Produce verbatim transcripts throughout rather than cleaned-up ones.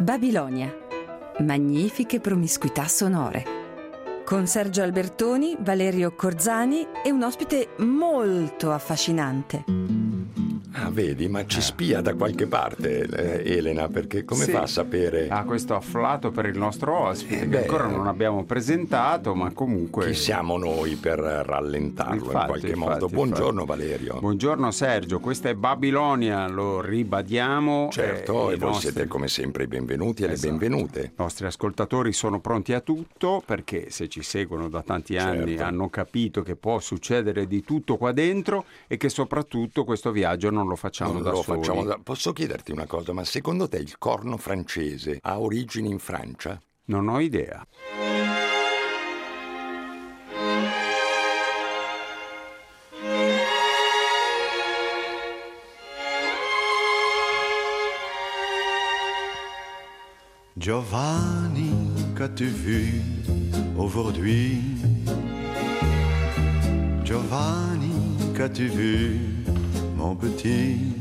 Babilonia. Magnifiche promiscuità sonore. Con Sergio Albertoni, Valerio Corzani e un ospite molto affascinante. Ah, vedi, ma ci spia da qualche parte eh, Elena, perché come Sì. fa a sapere? Ha questo afflato per il nostro ospite, Eh, che beh, ancora non abbiamo presentato, ma comunque... Chi siamo noi per rallentarlo Infatti, in qualche infatti, modo? Buongiorno infatti. Valerio. Buongiorno Sergio, questa è Babilonia, lo ribadiamo. Certo, eh, e i voi nostri- siete come sempre i benvenuti e Esatto. le benvenute. I nostri ascoltatori sono pronti a tutto, perché se ci seguono da tanti anni Certo. hanno capito che può succedere di tutto qua dentro e che soprattutto questo viaggio non lo facciamo Non da lo soli. facciamo da... Posso chiederti una cosa, ma secondo te il corno francese ha origini in Francia? Non ho idea. Giovanni, qu'as-tu vu aujourd'hui? Giovanni, qu'as-tu vu, mon petit?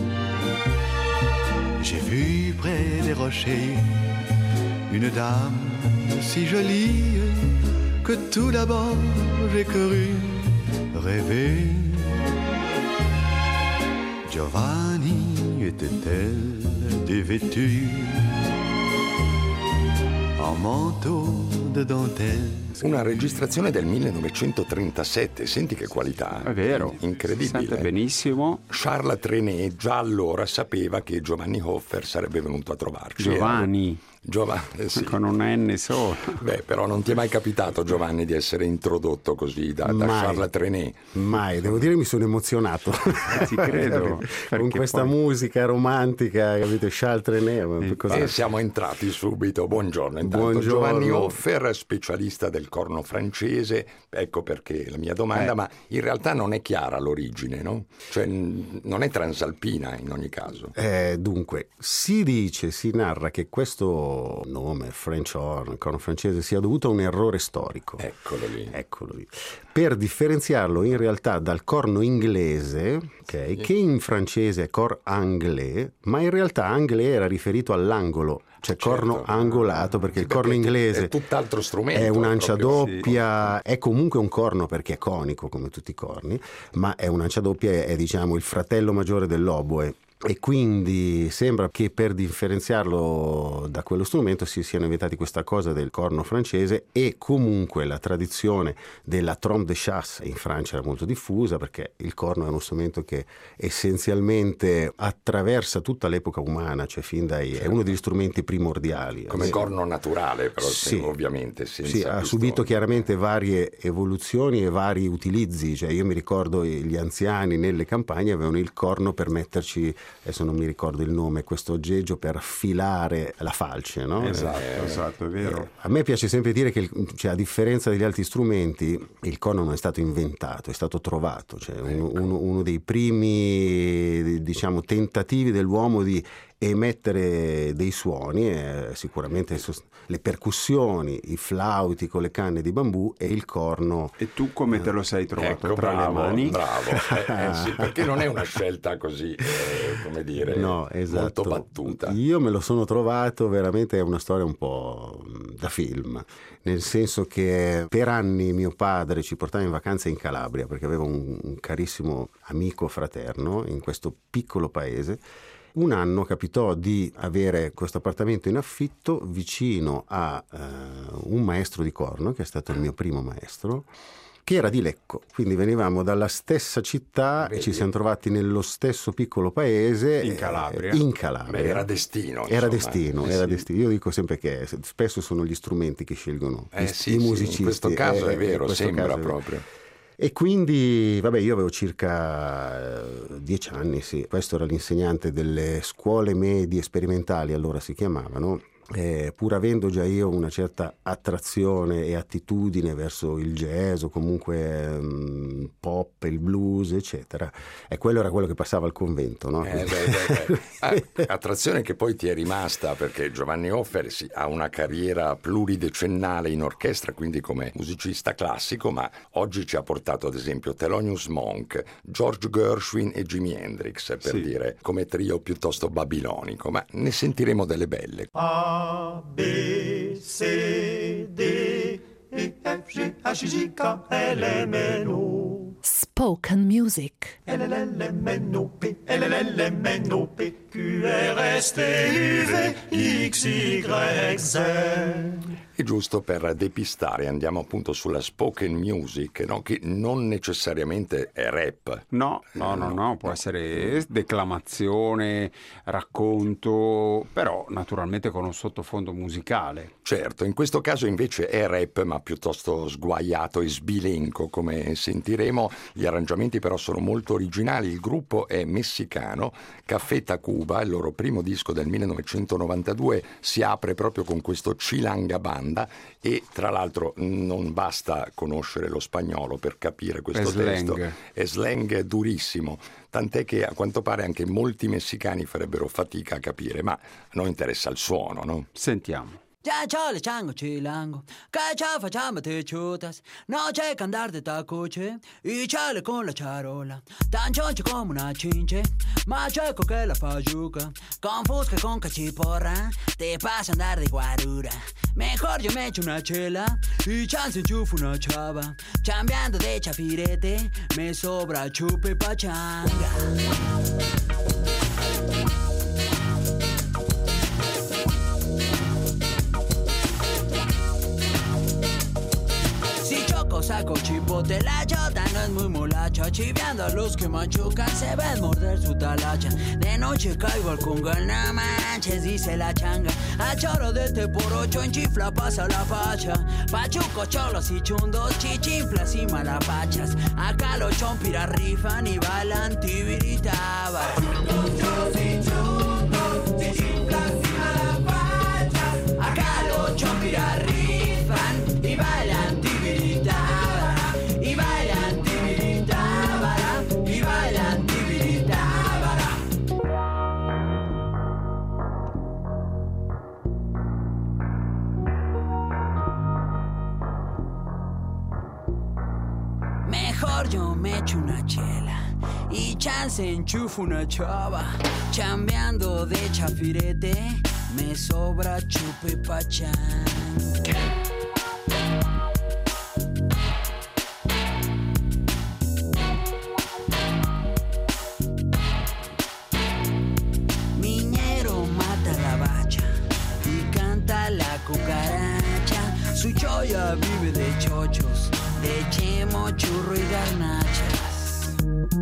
J'ai vu près des rochers une dame si jolie que tout d'abord j'ai cru rêver. Giovanni était-elle dévêtue en manteau de dentelle? Una registrazione del millenovecentotrentasette, senti che qualità. È vero. Incredibile. Si sente benissimo. Charles Trenet già allora sapeva che Giovanni Hofer sarebbe venuto a trovarci. Giovanni, Giovanni, eh sì. con un N solo. Beh, però non ti è mai capitato, Giovanni, di essere introdotto così da, da Mai. Charles Trenet? Mai, devo dire mi sono emozionato. Ti credo. Con perché questa poi- musica romantica, capito? Charles Trenet. Cosa... E siamo entrati subito. Buongiorno, intanto. Buongiorno. Giovanni Hofer, specialista del corno francese. Ecco perché la mia domanda, Eh. ma in realtà non è chiara l'origine, no? Cioè n- non è transalpina in ogni caso. Eh, dunque, si dice, si narra che questo nome, French horn, corno francese, sia dovuto a un errore storico. Eccolo lì. Eccolo lì. Per differenziarlo in realtà dal corno inglese, ok, che in francese è cor anglais, ma in realtà anglais era riferito all'angolo, cioè Certo. corno angolato, perché il corno Perché inglese è tutt'altro strumento. è un'ancia proprio. doppia, è comunque un corno perché è conico come tutti i corni, ma è un'ancia doppia, è, è diciamo il fratello maggiore dell'oboe. E quindi sembra che per differenziarlo da quello strumento si siano inventati questa cosa del corno francese, e comunque la tradizione della trompe de chasse in Francia era molto diffusa, perché il corno è uno strumento che essenzialmente attraversa tutta l'epoca umana, cioè fin dai, è uno degli strumenti primordiali. Come Sì. corno naturale, però Sì. ovviamente. Senza Sì, ha pistone. subito chiaramente varie evoluzioni e vari utilizzi, cioè io mi ricordo gli anziani nelle campagne avevano il corno per metterci, adesso non mi ricordo il nome, questo aggeggio per filare la falce, no? Esatto, Eh, esatto, è vero. A me piace sempre dire che, il- cioè, a differenza degli altri strumenti, il corno non è stato inventato, è stato trovato. Cioè, uno, uno- uno dei primi, diciamo, tentativi dell'uomo di emettere dei suoni, eh, sicuramente sost- le percussioni, i flauti con le canne di bambù e il corno. E tu come te lo sei trovato? Ecco, tra bravo, le mani? bravo. Eh, eh, sì, perché non è una scelta così, eh, come dire, No, esatto. molto battuta. Io me lo sono trovato, veramente è una storia un po' mh, da film, nel senso che per anni mio padre ci portava in vacanza in Calabria perché aveva un, un carissimo amico fraterno in questo piccolo paese. Un anno capitò di avere questo appartamento in affitto vicino a eh, un maestro di corno, che è stato il mio primo maestro, che era di Lecco, quindi venivamo dalla stessa città e Vedi? ci siamo trovati nello stesso piccolo paese. In eh, Calabria. in Calabria. Beh, era destino. Era insomma. destino, Eh, era sì. destino. Io dico sempre che spesso sono gli strumenti che scelgono Eh, i, sì, i sì, musicisti. in questo caso eh, è vero, in questo sembra caso è vero. proprio. E quindi, vabbè, io avevo circa eh, dieci anni, sì. Questo era l'insegnante delle scuole medie sperimentali, allora si chiamavano. eh, pur avendo già io una certa attrazione e attitudine verso il jazz o comunque um, pop, il blues, eccetera, e quello era quello che passava al convento, no? Eh, beh, beh, beh. Ah, attrazione che poi ti è rimasta, perché Giovanni Hofer sì, ha una carriera pluridecennale in orchestra, quindi come musicista classico, ma oggi ci ha portato ad esempio Thelonious Monk, George Gershwin e Jimi Hendrix, per sì. dire, come trio piuttosto babilonico, ma ne sentiremo delle belle. A, B, C, D, E, F, G, H, I, K, L, M, N, O. Spoken Music. L, L, M, N, O, P, L, L, M, N, O, P, Q, R, S, T, U, V, X, Y, Z. È giusto per depistare, andiamo appunto sulla spoken music, no? Che non necessariamente è rap. No, no, no, no, può no. essere declamazione, racconto, però naturalmente con un sottofondo musicale. Certo, in questo caso invece è rap, ma piuttosto sguaiato e sbilenco, come sentiremo. Gli arrangiamenti però sono molto originali. Il gruppo è messicano, Café Tacuba, il loro primo disco del millenovecentonovantadue si apre proprio con questo Chilanga Banda, e tra l'altro non basta conoscere lo spagnolo per capire questo È testo. slang. È slang durissimo, tant'è che a quanto pare anche molti messicani farebbero fatica a capire, ma a noi interessa il suono, no? Sentiamo. Ya chole chango chilango, cacha facciamo te chutas, no c'è che andare da coche, y chale con la charola, tan choncho come una cince, ma c'è che la fa giuca, con fusca con caciporra, te pasa andare di guarura, mejor yo me echo una chela, y chance enchufo una chava, chambeando de chafirete, me sobra chupe pachanga. Saco chipote, la chota no es muy molacha, chiviando a los que machucan, se ven morder su talacha. De noche caigo al congal, no manches, dice la changa. A choro de este por ocho, en chifla pasa la facha. Pachuco, cholos y chundos, chichinflas y malapachas. Acá los chompiras rifan y bailan tibiritabas. Pachucos, cholos y chundos, chichinflas y malapachas. Acá los chompiras rifan y bailan tibiritabas. Mejor yo me echo una chela y chance enchufo una chava. Chambeando de chafirete, me sobra chupe pachán. Miñero mata la bacha y canta la cucaracha. Su choya vive de chochos, de chemo, churro y garnachas.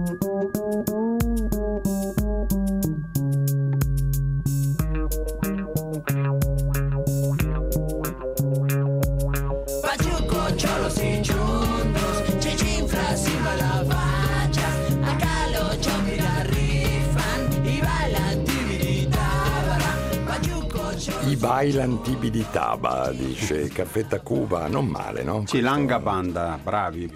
Pachuco, cholos y chundos, chichinflas y malapachas. Acá los chompis la rifan y bailan tibiritabara. Pachuco, cholos I bailan tibiditaba, dice Café Tacuba, non male, no? Chilanga Questo- Banda, bravi.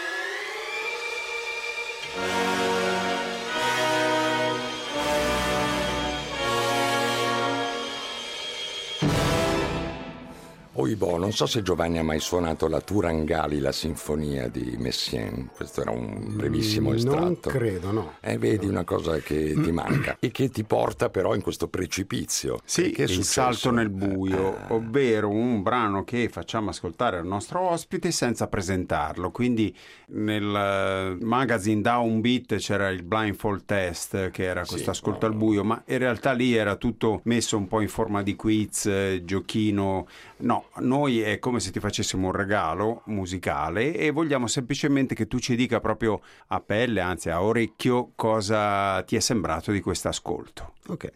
Oibò, non so se Giovanni ha mai suonato la Turangali, la sinfonia di Messiaen. Questo era un brevissimo estratto. Non credo, no. E vedi una cosa che ti manca e che ti porta però in questo precipizio. Sì, Che è il successo? salto nel buio, Ah. ovvero un brano che facciamo ascoltare al nostro ospite senza presentarlo. Quindi nel eh, magazine Downbeat c'era il blindfold test, che era questo Sì, ascolto no. al buio, ma in realtà lì era tutto messo un po' in forma di quiz, eh, giochino. No, noi è come se ti facessimo un regalo musicale e vogliamo semplicemente che tu ci dica proprio a pelle, anzi a orecchio, cosa ti è sembrato di questo ascolto. Ok.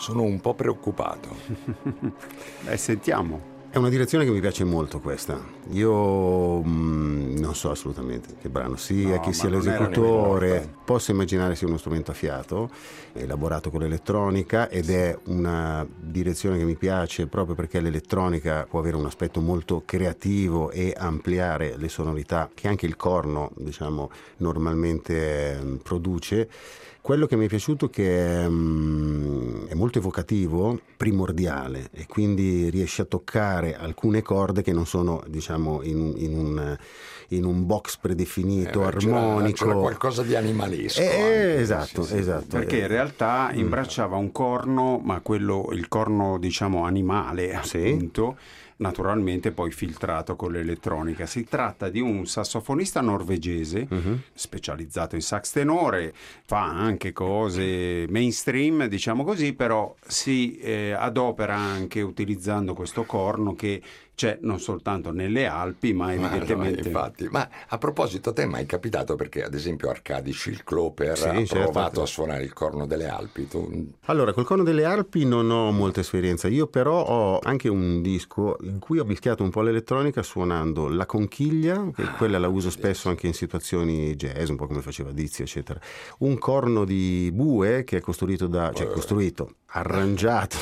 Sono un po' preoccupato. Beh, sentiamo. È una direzione che mi piace molto questa. Io mh, non so assolutamente che brano sia, No, chi ma sia non era l'esecutore. nemmeno Posso immaginare sia uno strumento a fiato, elaborato con l'elettronica, ed è una direzione che mi piace proprio perché l'elettronica può avere un aspetto molto creativo e ampliare le sonorità che anche il corno, diciamo, normalmente eh, produce. Quello che mi è piaciuto è che um, è molto evocativo, primordiale, e quindi riesce a toccare alcune corde che non sono, diciamo, in, in, un, in un box predefinito, Eh, armonico. C'era, c'era qualcosa di animalesco. Eh, anche. esatto, Sì, sì, esatto. Perché in realtà imbracciava un corno, ma quello, il corno diciamo animale, Sì. appunto, naturalmente poi filtrato con l'elettronica. Si tratta di un sassofonista norvegese, Mhm. specializzato in sax tenore, fa anche cose mainstream, diciamo così, però si eh, adopera anche utilizzando questo corno che c'è non soltanto nelle Alpi, ma Ma no, evidentemente... infatti. Ma a proposito, a te è mai capitato, perché ad esempio Arkady Schildkloper Sì, ha certo, provato certo. a suonare il corno delle Alpi? Tu... Allora, col corno delle Alpi non ho molta esperienza, io però ho anche un disco in cui ho mischiato un po' l'elettronica suonando la conchiglia, che quella la uso spesso anche in situazioni jazz, un po' come faceva Dizzy, eccetera. Un corno di bue che è costruito da, cioè costruito, arrangiato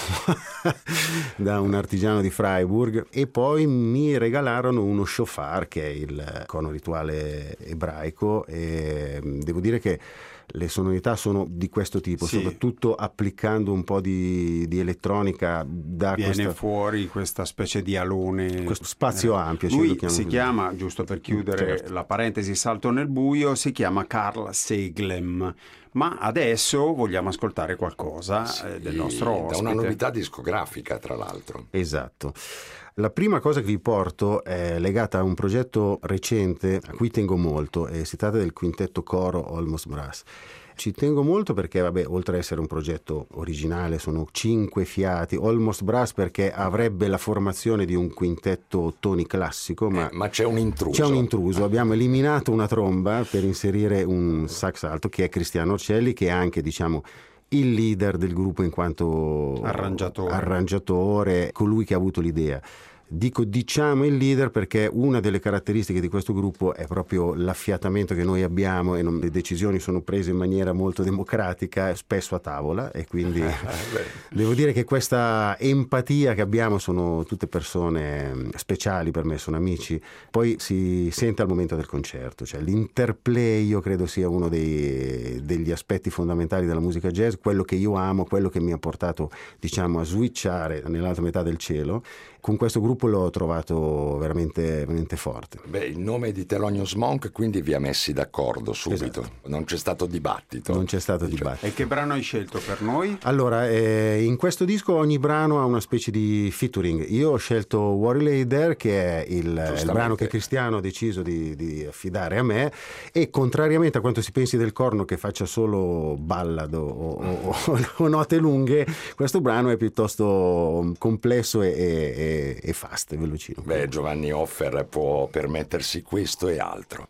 da un artigiano di Freiburg, e poi mi regalarono uno shofar, che è il corno rituale ebraico, e devo dire che le sonorità sono di questo tipo, Sì. soprattutto applicando un po' di, di elettronica da Viene questa, fuori questa specie di alone. questo spazio ampio. ci lo Lui chiamo si così. chiama, giusto per chiudere Certo. la parentesi salto nel buio, si chiama Carl Seglem. Ma adesso vogliamo ascoltare qualcosa eh, del nostro Da ospite. una novità discografica, tra l'altro. Esatto. La prima cosa che vi porto è legata a un progetto recente a cui tengo molto, e si tratta del quintetto coro Almost Brass. Ci tengo molto perché, vabbè, oltre ad essere un progetto originale, sono cinque fiati. Almost Brass perché avrebbe la formazione di un quintetto toni classico, ma, Eh, ma c'è un intruso. c'è un intruso. Abbiamo eliminato una tromba per inserire un sax alto, che è Cristiano Orcelli, che è anche, diciamo, il leader del gruppo in quanto Arrangiatore. arrangiatore, colui che ha avuto l'idea. Dico diciamo il leader perché una delle caratteristiche di questo gruppo è proprio l'affiatamento che noi abbiamo, e non, le decisioni sono prese in maniera molto democratica, spesso a tavola, e quindi devo dire che questa empatia che abbiamo, sono tutte persone speciali per me, sono amici, poi si sente al momento del concerto, cioè l'interplay io credo sia uno dei, degli aspetti fondamentali della musica jazz, quello che io amo, quello che mi ha portato, diciamo, a switchare nell'altra metà del cielo. Con questo gruppo l'ho trovato veramente, veramente forte. Beh, il nome di Thelonious Monk quindi vi ha messi d'accordo subito. Esatto. Non c'è stato dibattito. Non c'è stato Dice- dibattito. E che brano hai scelto per noi? Allora, eh, in questo disco ogni brano ha una specie di featuring. Io ho scelto Worry Lay There, che è il, il Giustamente. brano che Cristiano ha deciso di, di affidare a me, e contrariamente a quanto si pensi del corno che faccia solo ballad o, o- o- o note lunghe, questo brano è piuttosto complesso e, e- e fast, velocino. Beh, Giovanni Hoffer può permettersi questo e altro.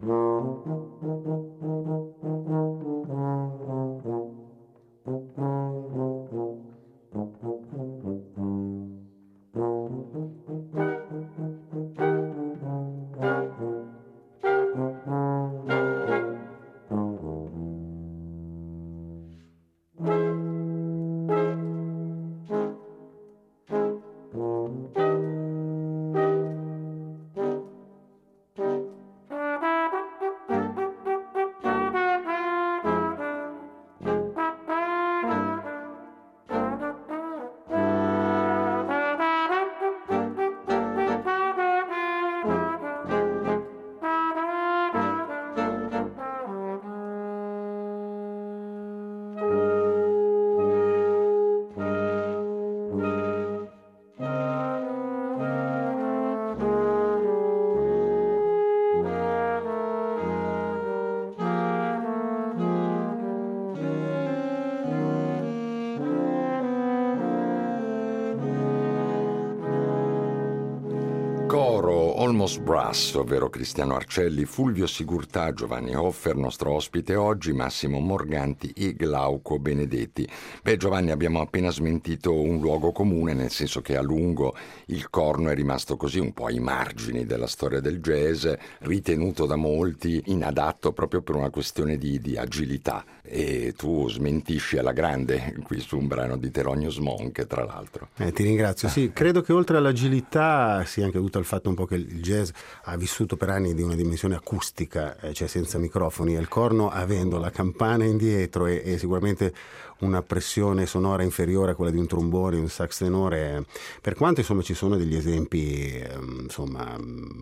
Almost Brass, ovvero Cristiano Arcelli, Fulvio Sigurtà, Giovanni Hoffer, nostro ospite oggi, Massimo Morganti e Glauco Benedetti. Beh, Giovanni, abbiamo appena smentito un luogo comune, nel senso che a lungo il corno è rimasto così un po' ai margini della storia del jazz, ritenuto da molti inadatto proprio per una questione di, di agilità. E tu smentisci alla grande qui su un brano di Thelonious Monk, tra l'altro. Eh, ti ringrazio. Sì, credo che oltre all'agilità sia anche dovuto al fatto un po' che il jazz ha vissuto per anni di una dimensione acustica, eh, cioè senza microfoni, e il corno, avendo la campana indietro e, e sicuramente una pressione sonora inferiore a quella di un trombone, un sax tenore, per quanto insomma ci sono degli esempi eh, insomma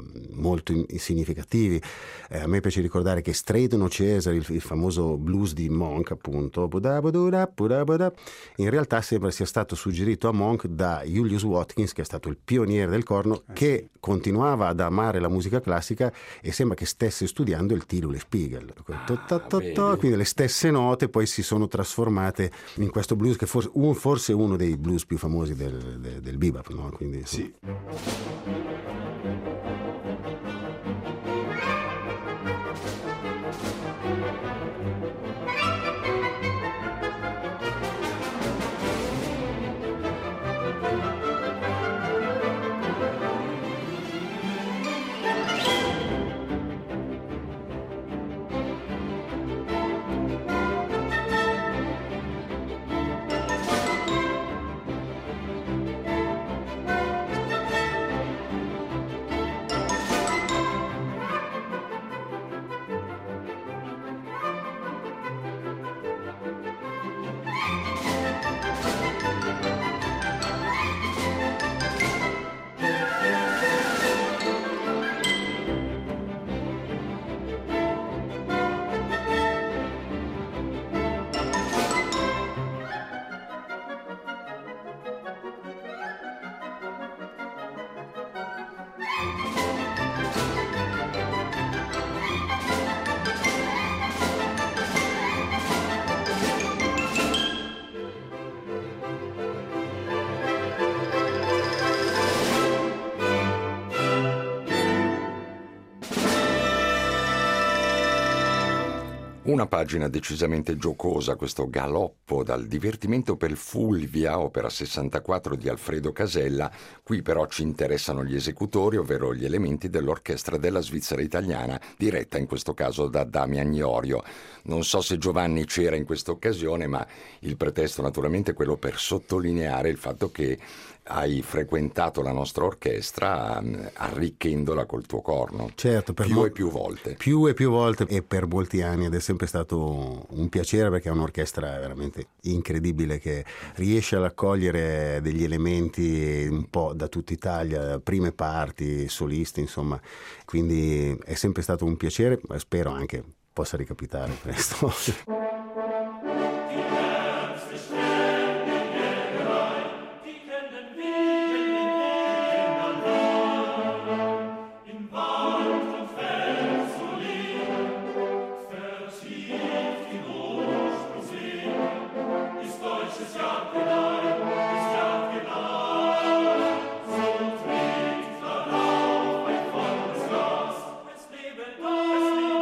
molto in, significativi. Eh, a me piace ricordare che Straight No Chaser, il, il famoso blues di Monk, appunto, in realtà sembra sia stato suggerito a Monk da Julius Watkins, che è stato il pioniere del corno, che continuava ad amare la musica classica e sembra che stesse studiando il Tilo Le Spiegel. Ah, quindi le stesse note poi si sono trasformate in questo blues che forse un, forse uno dei blues più famosi del, del, del bebop, no? Quindi, sì. Una pagina decisamente giocosa, questo galoppo dal divertimento per Fulvia, opera sessantaquattro di Alfredo Casella. Qui però ci interessano gli esecutori, ovvero gli elementi dell'orchestra della Svizzera italiana, diretta in questo caso da Damian Iorio. Non so se Giovanni c'era in questa occasione, ma il pretesto naturalmente è quello per sottolineare il fatto che hai frequentato la nostra orchestra arricchendola col tuo corno. Certo, per più mo- e più volte. Più e più volte e per molti anni, ed è sempre stato un piacere perché è un'orchestra veramente incredibile che riesce ad accogliere degli elementi un po' da tutta Italia, prime parti, solisti, insomma. Quindi è sempre stato un piacere, ma spero anche possa ricapitare presto. Leben, das Leben.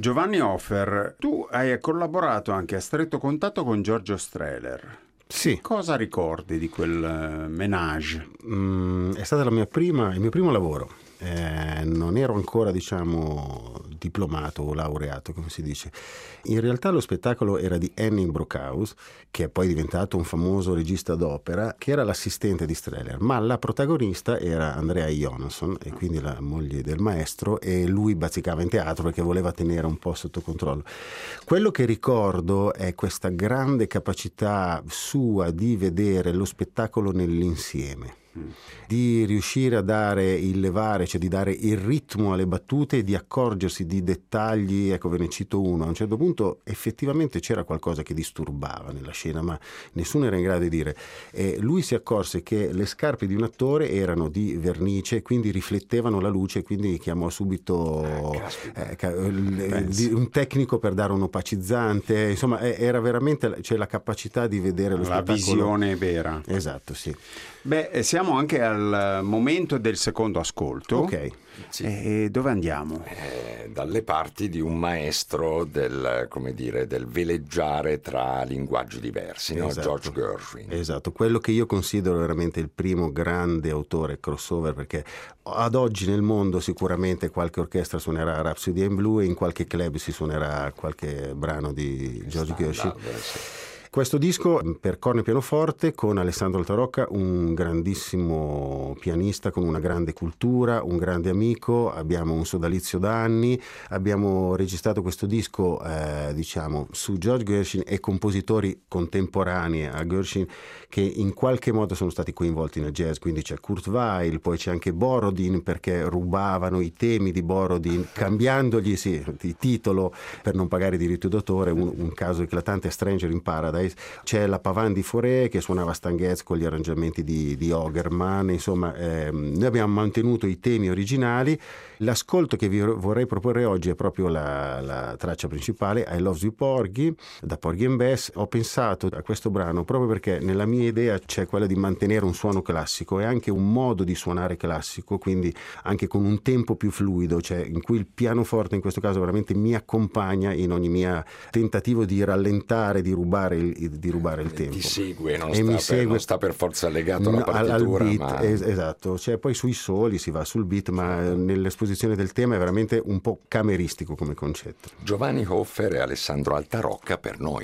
Giovanni Hofer, tu hai collaborato anche a stretto contatto con Giorgio Strehler. Sì. Cosa ricordi di quel ménage? Mm, è stato la mia prima, il mio primo lavoro. Eh, non ero ancora, diciamo, diplomato o laureato, come si dice. In realtà lo spettacolo era di Henning Brockhaus, che è poi diventato un famoso regista d'opera, che era l'assistente di Strehler, ma la protagonista era Andrea Jonasson, e quindi la moglie del maestro, e lui bazzicava in teatro perché voleva tenere un po' sotto controllo. Quello che ricordo è questa grande capacità sua di vedere lo spettacolo nell'insieme, di riuscire a dare il levare, cioè di dare il ritmo alle battute e di accorgersi di dettagli. Ecco, ve ne cito uno: a un certo punto effettivamente c'era qualcosa che disturbava nella scena, ma nessuno era in grado di dire, e lui si accorse che le scarpe di un attore erano di vernice, quindi riflettevano la luce, quindi chiamò subito eh, eh, un tecnico per dare un opacizzante. Insomma, era veramente, c'è la capacità di vedere lo la spettacolo, visione vera. Esatto, sì. Beh, siamo anche al momento del secondo ascolto. Ok. Sì. E dove andiamo? Eh, dalle parti di un maestro del, come dire, del veleggiare tra linguaggi diversi, no? Esatto. George Gershwin. Esatto, quello che io considero veramente il primo grande autore crossover, perché ad oggi nel mondo sicuramente qualche orchestra suonerà Rhapsody in Blue e in qualche club si suonerà qualche brano di George Gershwin. Sì. Questo disco per corno e pianoforte con Alessandro Altarocca, un grandissimo pianista con una grande cultura, un grande amico. Abbiamo un sodalizio da anni, abbiamo registrato questo disco eh, diciamo su George Gershwin e compositori contemporanei a Gershwin che in qualche modo sono stati coinvolti nel jazz, quindi c'è Kurt Weill, poi c'è anche Borodin, perché rubavano i temi di Borodin cambiandogli sì, il titolo per non pagare i diritti d'autore. Un, un caso eclatante è Stranger in Paradise. C'è la Pavane di Fauré che suonava Stan Getz con gli arrangiamenti di, di Ogerman. Insomma, ehm, noi abbiamo mantenuto i temi originali. L'ascolto che vi vorrei proporre oggi è proprio la, la traccia principale, I Love You Porgy, da Porgy and Bess. Ho pensato a questo brano proprio perché nella mia idea c'è quella di mantenere un suono classico e anche un modo di suonare classico, quindi anche con un tempo più fluido, cioè in cui il pianoforte in questo caso veramente mi accompagna in ogni mia tentativo di rallentare, di rubare il di rubare il tempo. Ti segue, non, e sta, mi per, segue, non sta per forza legato alla no, partitura. Al beat, ma... es- esatto, cioè poi sui soli si va sul beat, ma nell'esposizione del tema è veramente un po' cameristico come concetto. Giovanni Hofer e Alessandro Altarocca per noi.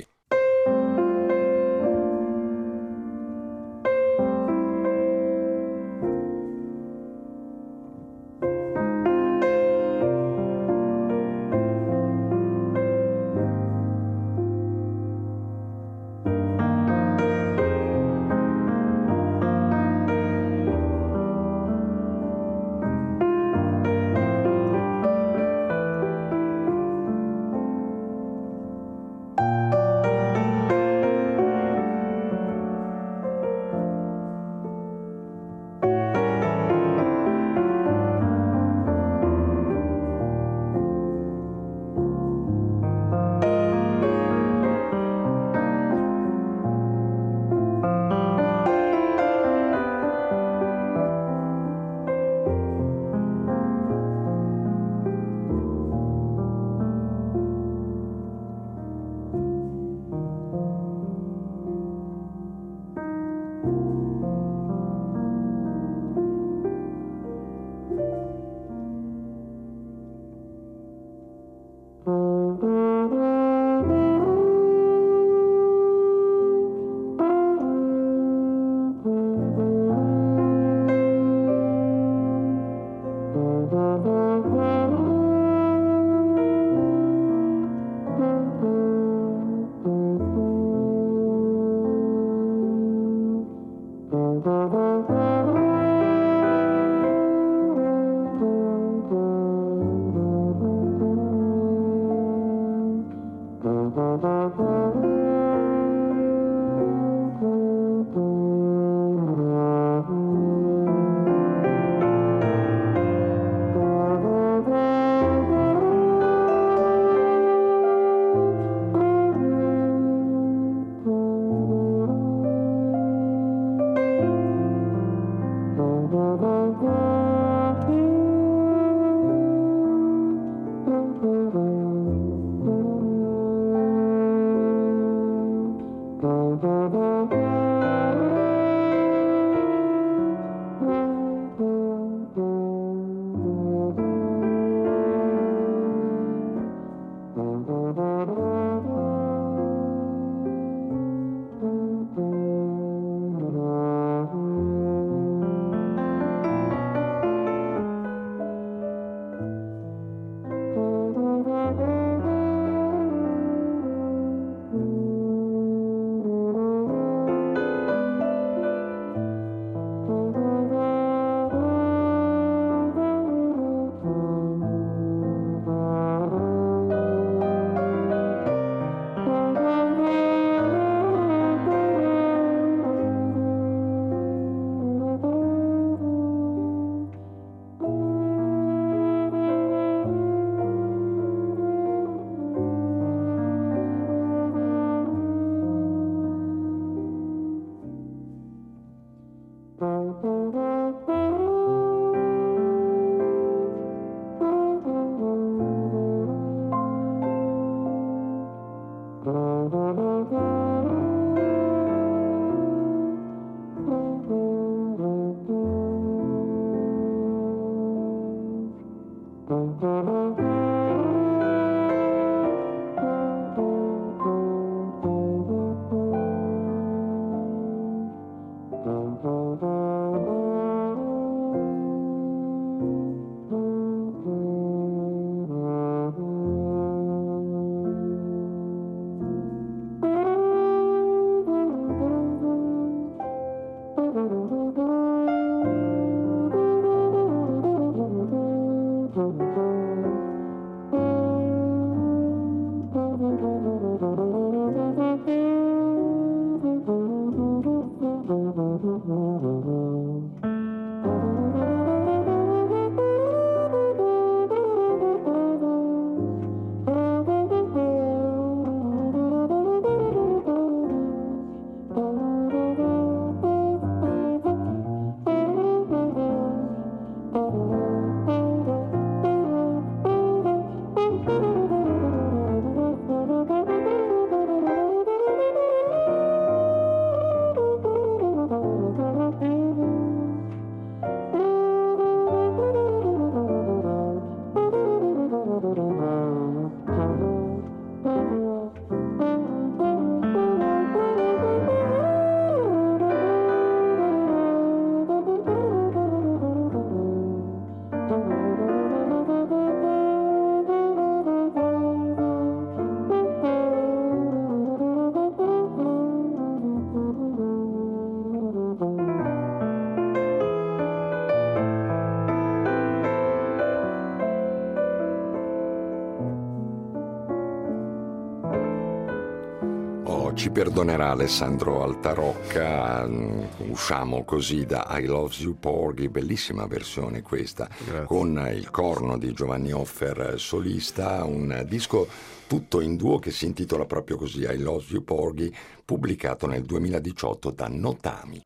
Ci perdonerà Alessandro Altarocca, usciamo così da I Love You Porgy, bellissima versione questa. Grazie. Con il corno di Giovanni Offer solista, un disco tutto in duo che si intitola proprio così, I Love You Porgy, pubblicato nel duemiladiciotto da Notami.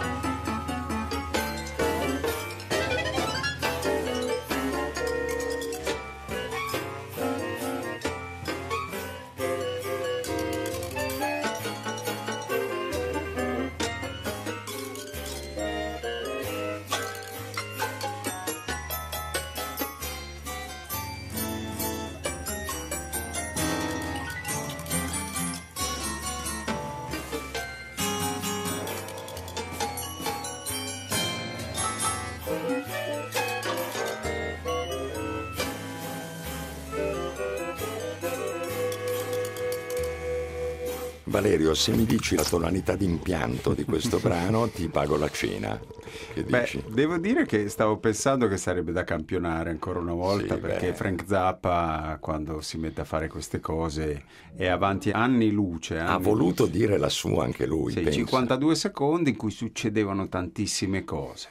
Valerio, se mi dici la tonalità d'impianto di questo brano, ti pago la cena. Che dici? Beh, devo dire che stavo pensando che sarebbe da campionare ancora una volta, sì, perché beh. Frank Zappa, quando si mette a fare queste cose, è avanti anni luce. Anni ha voluto luce. dire la sua anche lui. Sì, cinquantadue secondi in cui succedevano tantissime cose.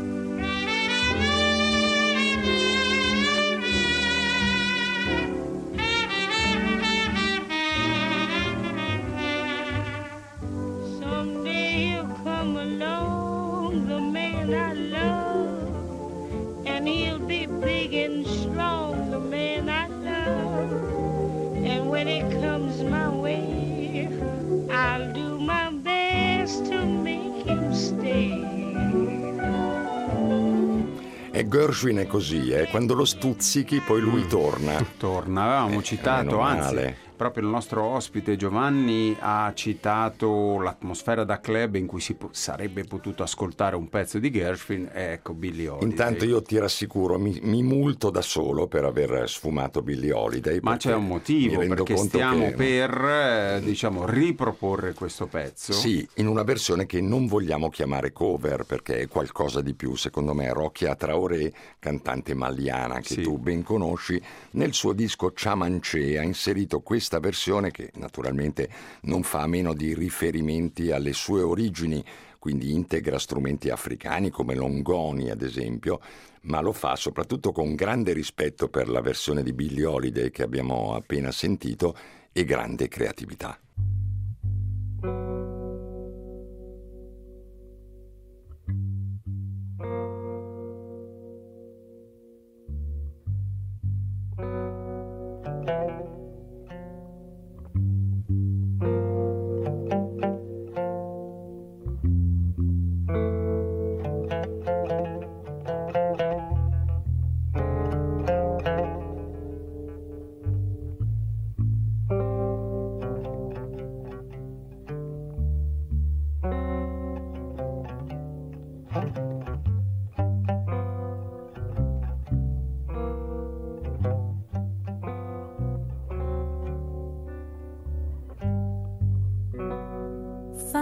E Gershwin è così, eh? Quando lo stuzzichi poi lui mm. torna. Torna, avevamo eh, citato, anzi, proprio il nostro ospite Giovanni ha citato l'atmosfera da club in cui si po- sarebbe potuto ascoltare un pezzo di Gershwin, ecco Billie Holiday. Intanto io ti rassicuro, mi, mi multo da solo per aver sfumato Billie Holiday. Ma c'è un motivo, perché stiamo che... per eh, diciamo riproporre questo pezzo. Sì, in una versione che non vogliamo chiamare cover, perché è qualcosa di più, secondo me. Rokia Traoré, cantante maliana che sì. tu ben conosci, nel suo disco Chamanché ha inserito questa questa versione che naturalmente non fa a meno di riferimenti alle sue origini, quindi integra strumenti africani come l'ongoni ad esempio, ma lo fa soprattutto con grande rispetto per la versione di Billie Holiday che abbiamo appena sentito e grande creatività.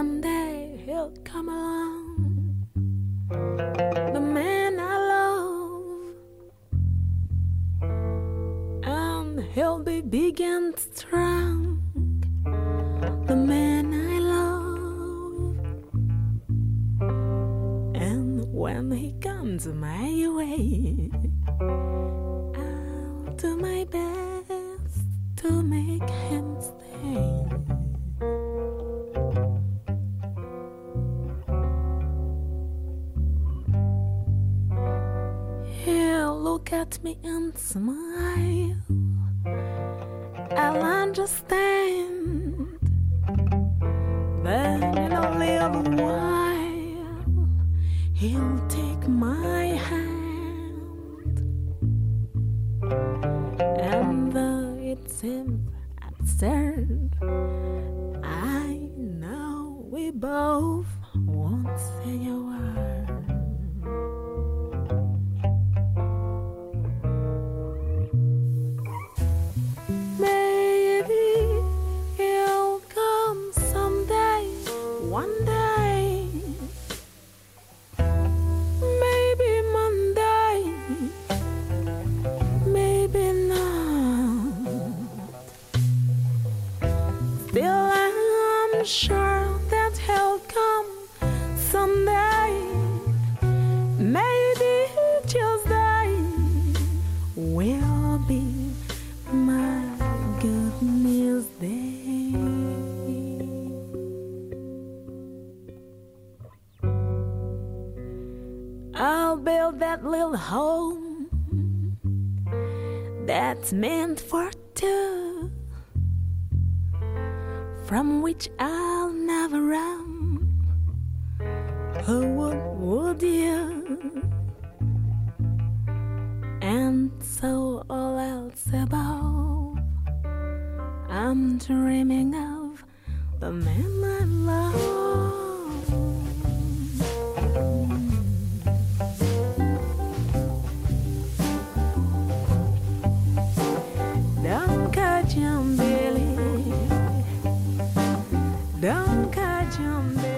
one day he'll come along, the man I love, and he'll be big and strong, the man I love. And when he comes my way, I'll do my best to make him stay. He'll look at me and smile, I'll understand. Then in a little while, he'll take my hand. And though it seems absurd, I know we both won't say a word. Maybe he'll come someday, one day, maybe Monday, maybe not. Still I'm sure that he'll come someday, maybe Tuesday will be my good news day. I'll build that little home that's meant for two, from which I'll never run. Who would, would you? And so all else above, I'm dreaming of the man I love. Don't catch him, Billy. Don't catch him, Billy.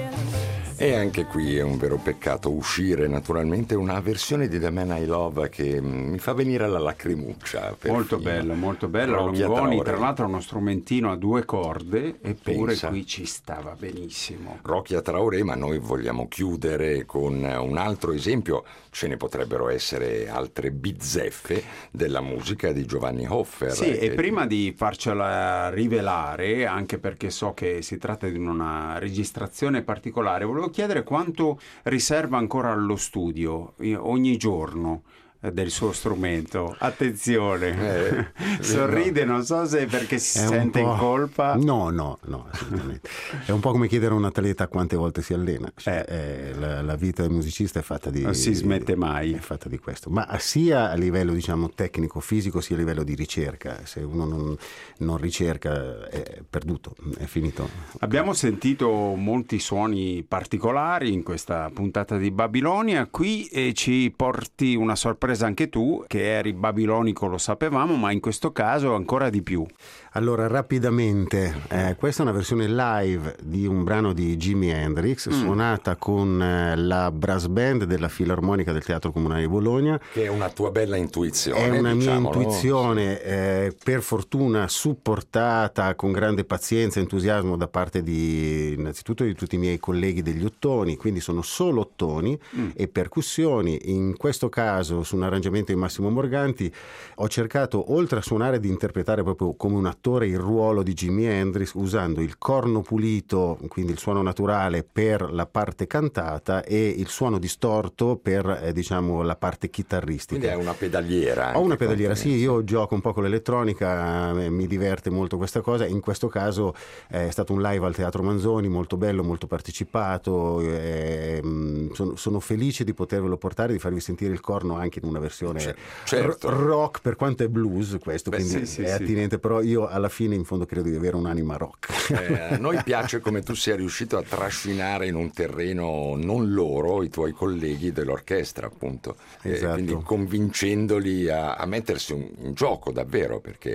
E anche qui è un vero peccato uscire naturalmente una versione di The Man I Love che mi fa venire la lacrimuccia. Molto bello, molto bello. Longoni, tra l'altro, uno strumentino a due corde, eppure Pensa. Qui ci stava benissimo. Rokia Traoré, ma noi vogliamo chiudere con un altro esempio. Ce ne potrebbero essere altre bizzeffe della musica di Giovanni Hofer. Sì, che... e prima di farcela rivelare, anche perché so che si tratta di una registrazione particolare, volevo chiedere quanto riserva ancora allo studio ogni giorno del suo strumento. Attenzione, eh, sorride, non so se è perché si è sente in colpa. No, no, no, assolutamente. È un po' come chiedere a un atleta quante volte si allena. Cioè, eh. eh, la, la vita del musicista è fatta di... Non si smette mai. È fatta di questo, ma sia a livello, diciamo, tecnico-fisico, sia a livello di ricerca. Se uno non, non ricerca è perduto, è finito. Abbiamo sentito molti suoni particolari in questa puntata di Babilonia. Qui eh, ci porti una sorpresa anche tu, che eri babilonico, lo sapevamo, ma in questo caso ancora di più. Allora, rapidamente, eh, questa è una versione live di un brano di Jimi Hendrix, mm. suonata con eh, la brass band della Filarmonica del Teatro Comunale di Bologna. Che è una tua bella intuizione. È una diciamolo. mia intuizione, eh, per fortuna supportata con grande pazienza e entusiasmo da parte di, innanzitutto, di tutti i miei colleghi degli ottoni, quindi sono solo ottoni mm. e percussioni. In questo caso, su un arrangiamento di Massimo Morganti, ho cercato, oltre a suonare, di interpretare proprio come un attore il ruolo di Jimi Hendrix, usando il corno pulito, quindi il suono naturale, per la parte cantata e il suono distorto per eh, diciamo la parte chitarristica. Quindi è una pedaliera. Ho una pedaliera, sì, io gioco un po' con l'elettronica, eh, mi diverte molto questa cosa. In questo caso eh, è stato un live al Teatro Manzoni, molto bello, molto partecipato, eh, sono, sono felice di potervelo portare, di farvi sentire il corno anche in una versione C- certo. r- rock, per quanto è blues questo. Beh, quindi sì, sì, è attinente, sì. Però io alla fine in fondo credo di avere un'anima rock. Eh, a noi piace come tu sia riuscito a trascinare in un terreno non loro i tuoi colleghi dell'orchestra, appunto, esatto. eh, quindi convincendoli a, a mettersi un, in gioco davvero, perché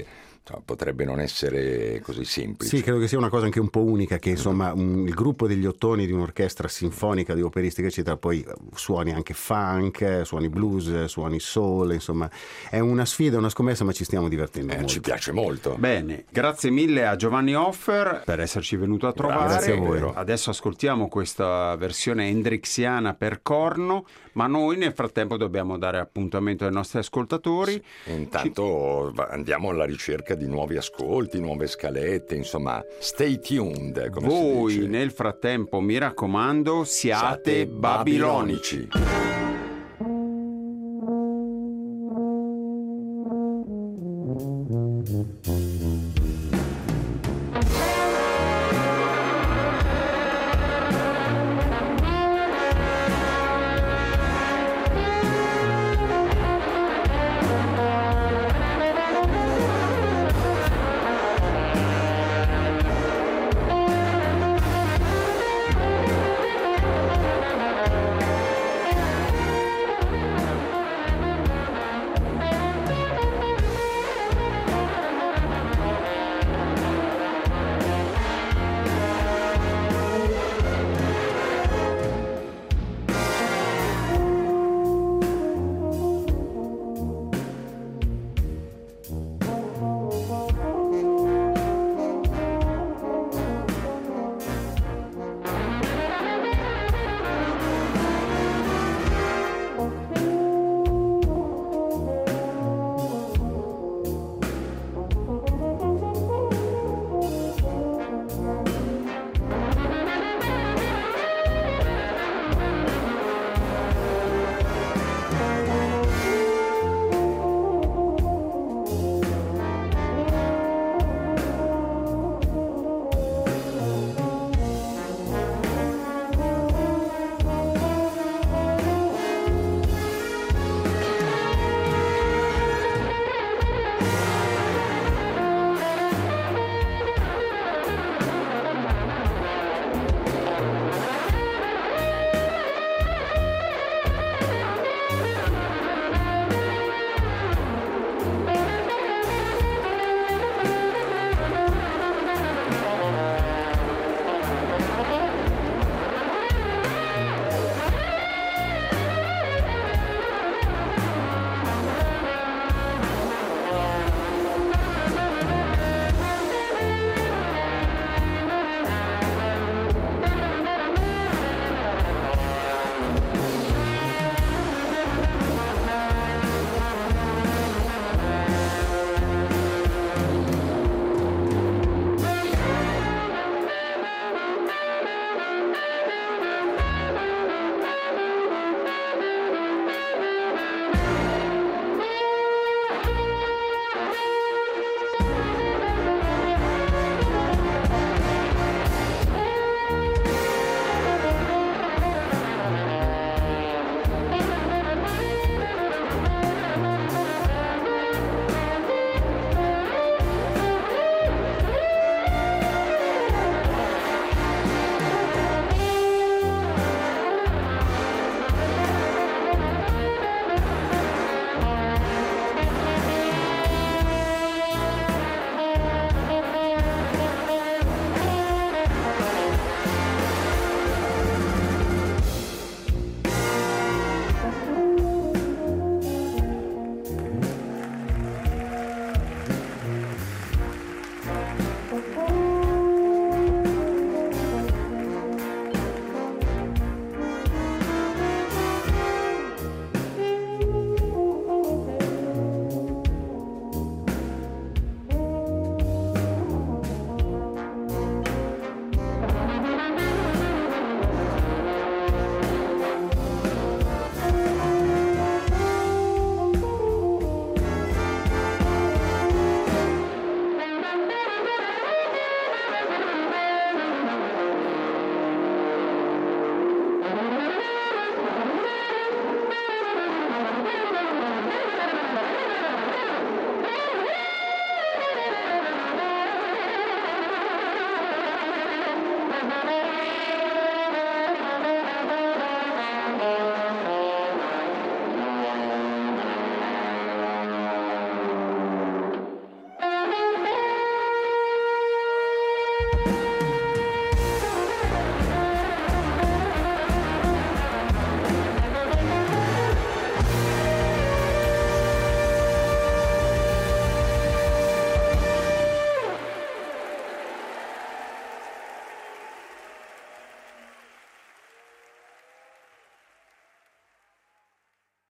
potrebbe non essere così semplice. Sì, credo che sia una cosa anche un po' unica, che insomma un, il gruppo degli ottoni di un'orchestra sinfonica, di operistica eccetera, poi suoni anche funk, suoni blues, suoni soul, insomma è una sfida, una scommessa, ma ci stiamo divertendo eh, molto. Ci piace molto. Bene, grazie mille a Giovanni Offer per esserci venuto a trovare. Grazie a voi. Adesso ascoltiamo questa versione hendrixiana per corno, ma noi nel frattempo dobbiamo dare appuntamento ai nostri ascoltatori. Sì. Intanto ci... andiamo alla ricerca di nuovi ascolti, nuove scalette, insomma, stay tuned, come voi si dice. Nel frattempo, mi raccomando, siate, siate babilonici. babilonici.